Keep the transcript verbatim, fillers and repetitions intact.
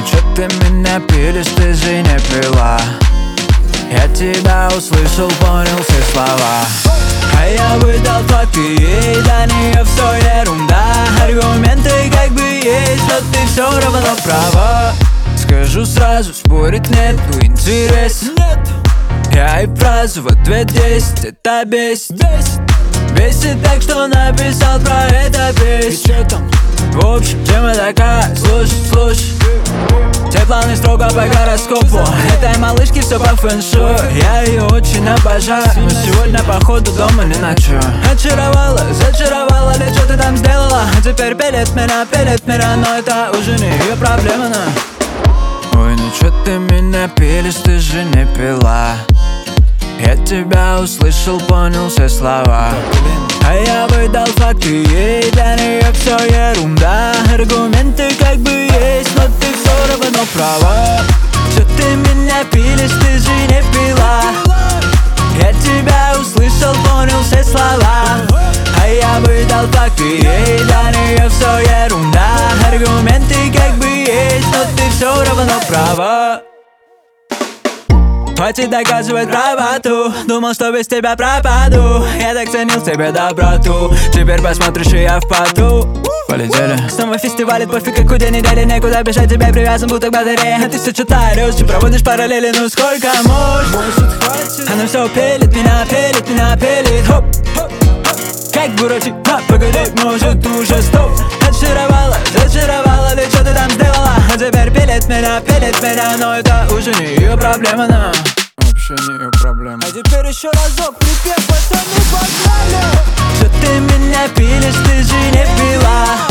ну чё ты меня пилишь, ты же не пила. Я тебя услышал, понял все слова. А я выдал факты ей, для нее все ерунда. Аргументы как бы есть, но ты все равно права. Скажу сразу, спорить нету интерес. Я и фразу в ответ десять, это бесит. Бесит так, что написал про это песню. В общем, тема такая, слушай, слушай. Все планы строго по гороскопу. Этой малышки все по фэншую. Я ее очень обожаю, но сегодня походу дома не ночую. Очаровала, зачаровала, ли что ты там сделала? А теперь пилит меня, пилит меня, но это уже не ее проблема, но... Ой, ну чё ты меня пилишь, ты же не пила. Я тебя услышал, понял все слова. А я выдал факты ей, для нее все ерунда. Аргументы как бы есть, но ты все равно права. Что ты меня пилишь, ты же не пила. Я тебя услышал, понял все слова. А я выдал факты ей, для нее все ерунда. Аргументы как бы есть, но ты все равно права. Хватит доказывать правоту. Думал, что без тебя пропаду. Я так ценил в тебе доброту. Теперь посмотришь, и я в поту. Полетели. Снова фестивалит, пофиг какой день недели. Некуда бежать, тебя привязан, будто к батарее. А ты все читаешь, ты проводишь параллели. Ну сколько можешь? Может хватит? Она все пилит меня, пилит меня, пилит. Хоп, хоп, как буратино, погоди, может уже стоп. Очаровала, зачаровала, ли что ты там сделала? А теперь пилит меня, пилит меня, но это уже не ее проблема, но... Вообще не ее проблема. А теперь еще разок, припев, пацаны, погнали! Что ты меня пилишь, ты же не пила.